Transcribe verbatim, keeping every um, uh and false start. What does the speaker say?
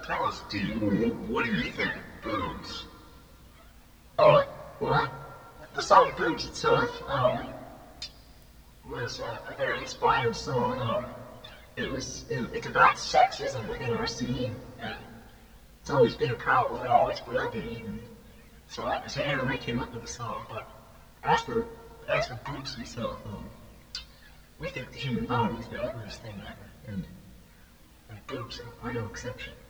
tell us, do you, what do you think of boobs? Oh, well, the song Boobs itself, um, was uh, a very inspired song. Um, it was, it, it's about sexism within our scene, and it's always been a problem, it always will be, and so, I, so Aaron and I came up with the song, but as for, as for Boobs itself, um, we think the human body is the ugliest thing ever, and, and boobs are no exception.